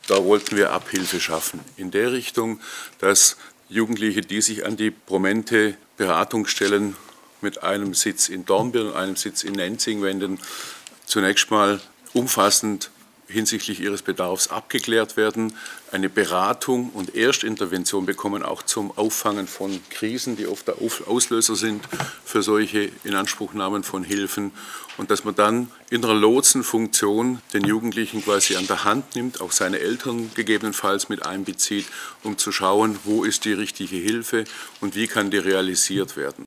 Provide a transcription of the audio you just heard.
Da wollten wir Abhilfe schaffen. In der Richtung, dass Jugendliche, die sich an die Promente Beratungsstellen mit einem Sitz in Dornbirn und einem Sitz in Nenzing wenden, zunächst mal umfassend hinsichtlich ihres Bedarfs abgeklärt werden, eine Beratung und Erstintervention bekommen, auch zum Auffangen von Krisen, die oft der Auslöser sind für solche Inanspruchnahmen von Hilfen, und dass man dann in einer Lotsenfunktion den Jugendlichen quasi an der Hand nimmt, auch seine Eltern gegebenenfalls mit einbezieht, um zu schauen, wo ist die richtige Hilfe und wie kann die realisiert werden.